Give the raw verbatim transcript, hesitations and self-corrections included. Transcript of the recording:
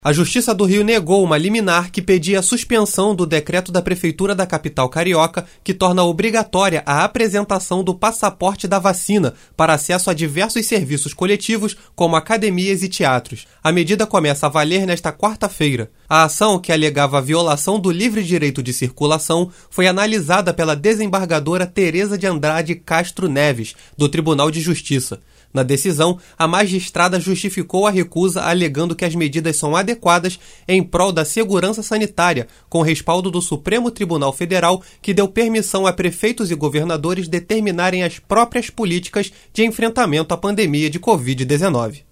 A Justiça do Rio negou uma liminar que pedia a suspensão do decreto da Prefeitura da capital carioca que torna obrigatória a apresentação do passaporte da vacina para acesso a diversos serviços coletivos, como academias e teatros. A medida começa a valer nesta quarta-feira. A ação, que alegava a violação do livre direito de circulação, foi analisada pela desembargadora Tereza de Andrade Castro Neves, do Tribunal de Justiça. Na decisão, a magistrada justificou a recusa alegando que as medidas são adequadas em prol da segurança sanitária, com respaldo do Supremo Tribunal Federal, que deu permissão a prefeitos e governadores determinarem as próprias políticas de enfrentamento à pandemia de covid dezenove.